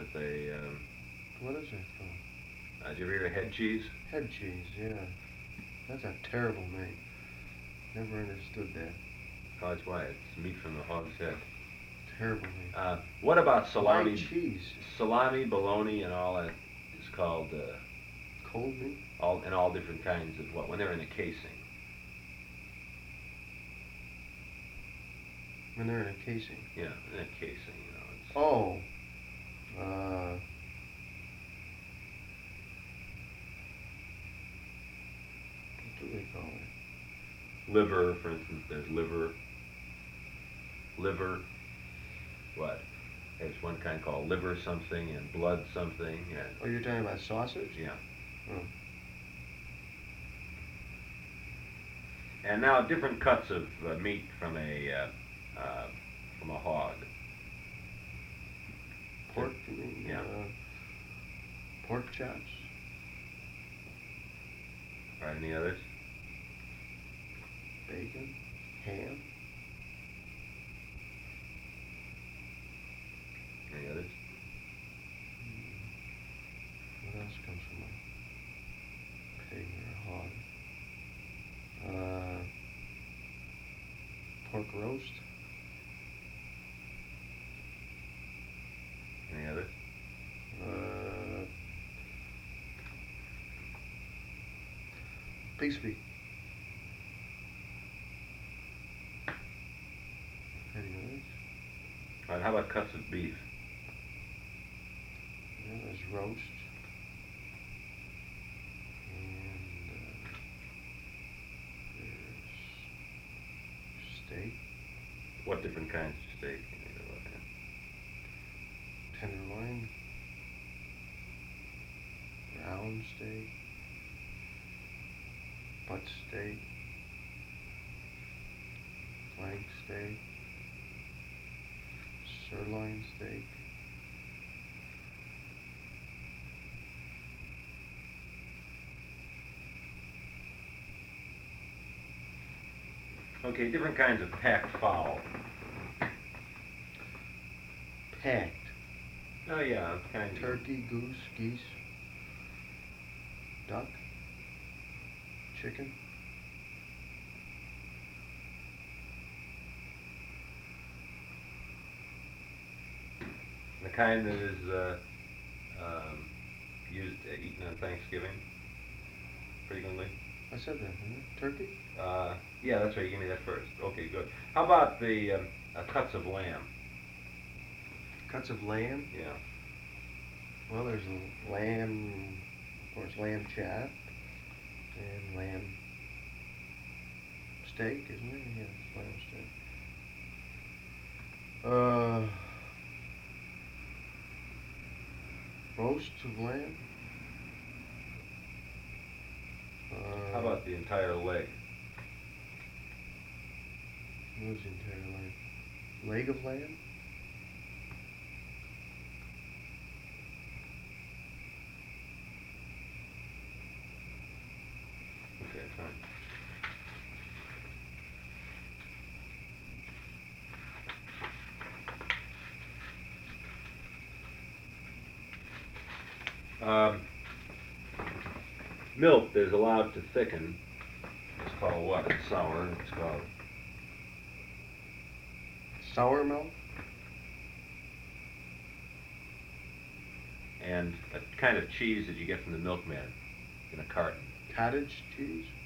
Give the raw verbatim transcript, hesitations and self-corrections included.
with a, um, What is that called? uh, did you ever hear of head cheese? Head cheese, yeah. That's a terrible name. Never understood that. Oh, that's why. It's meat from the hog's head. Terrible name. Uh, what about salami? Why cheese? Salami, bologna, and all that is called uh, Cold meat? all and all different kinds of what when they're in a casing. When they're in a casing. Yeah, in a casing, you know. It's, Oh. Uh. What do they call it? Liver, for instance, there's liver. Liver. What? There's one kind called liver something and blood something and. Oh, you're talking about sausage? Yeah. Oh. And now different cuts of uh, meat from a uh, uh, from a hog. Pork, you mean? Yeah. Uh, pork chops? Right, any others? Bacon? Ham? Any others? What else comes from a pig or a hog? Uh, pork roast? Any others? Uh, pig's feet. Any others? All right, how about cuts of beef? Yeah, there's roast. And uh, there's steak, What different kinds of steak? You know, uh, tenderloin, round steak, butt steak, flank steak, sirloin steak. Okay, different kinds of packed fowl. Packed. Oh yeah, kind of. Turkey, goose, geese, duck, chicken. The kind that is uh, um, used, uh, eaten on Thanksgiving frequently. I said that, didn't I? Turkey? Uh, yeah, that's right. You gave me that first. Okay, good. How about the um, uh, cuts of lamb? Cuts of lamb. Yeah. Well, there's a lamb, of course, lamb chop and lamb steak, isn't it? Yeah, it's lamb steak. Uh, roast of lamb. Uh, How about the entire leg? What is the entire lamb? Leg of lamb? Okay, fine. Um, milk that is allowed to thicken is called what? It's sour. It's called Sour milk? and a kind of cheese that you get from the milkman in a carton. Cottage cheese?